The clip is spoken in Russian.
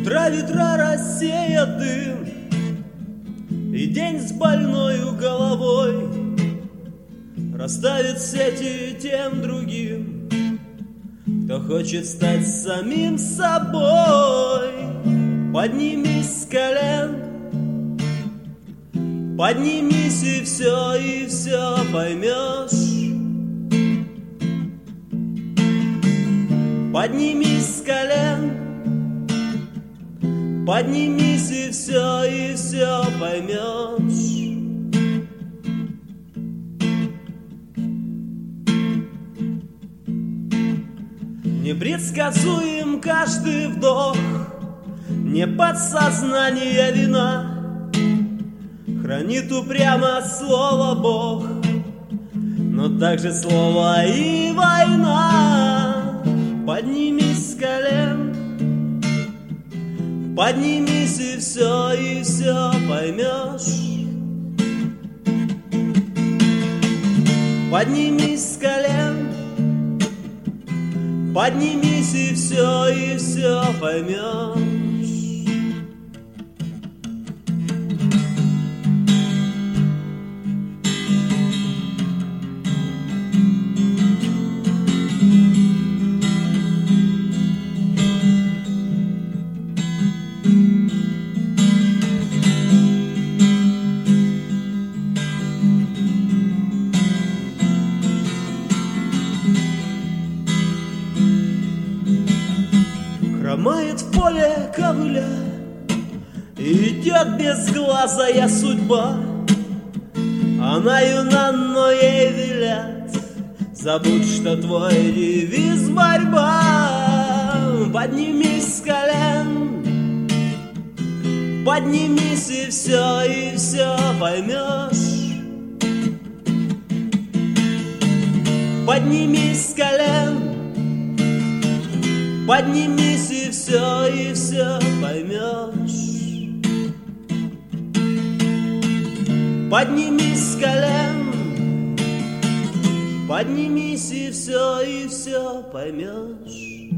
утра ветра рассеят дым, и день с больною головой расставит сети тем другим, кто хочет стать самим собой. Поднимись с колен, поднимись и все поймешь. Поднимись с колен, поднимись и все поймешь. Непредсказуем каждый вдох, не подсознание вина, хранит упрямо слово Бог, но также слово и война. Поднимись с колен, поднимись и все поймешь. Поднимись с колен, поднимись и все поймешь. Хромает в поле ковыля, идет безглазая судьба. Она юна, но ей велят: забудь, что твой девиз — борьба. Поднимись с колен, поднимись и все поймешь. Поднимись с колен, поднимись и все поймешь. Поднимись с колен, поднимись и все поймешь.